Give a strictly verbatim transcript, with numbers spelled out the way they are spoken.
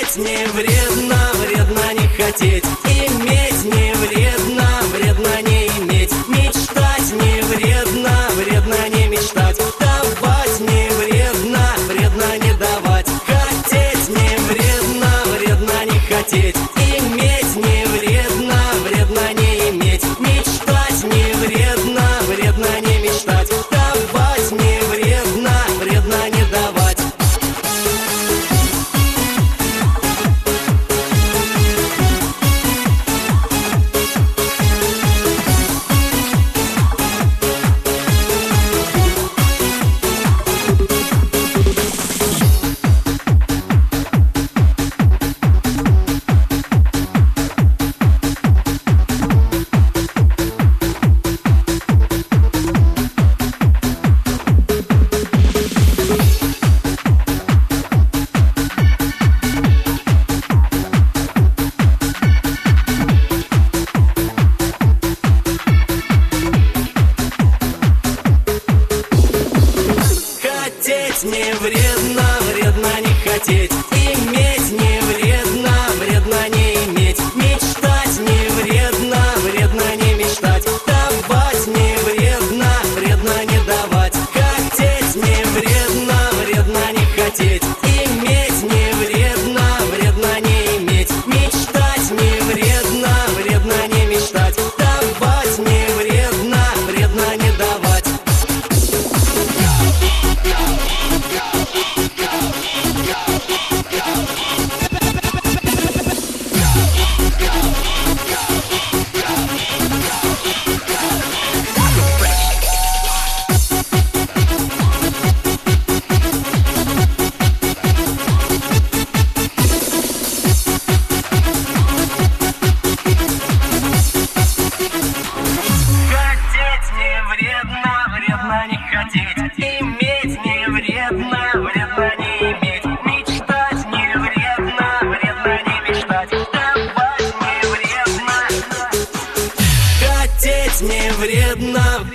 Хотеть не вредно, вредно не хотеть. Иметь не вредно, вредно не иметь. Мечтать не вредно, вредно не мечтать. Давать не вредно, вредно не давать. Хотеть не вредно, вредно не хотеть. Иметь не вредно, вредно не иметь. Мечтать не вредно, вредно не мечтать. Давать не вредно, вредно не давать. Хотеть не вредно, вредно не хотеть. Иметь не вредно, вредно не иметь. Мечтать не вредно, вредно не мечтать. Давать не вредно, вредно не давать. Хотеть не вредно, вредно не хотеть. Иметь не вредно, вредно не иметь. Мечтать не вредно, вредно не мечтать. Давать не вредно, вредно не давать. Вредно не хотеть, иметь не вредно, вредно не иметь, мечтать не вредно, вредно не мечтать, давать не вредно. Хотеть не вредно,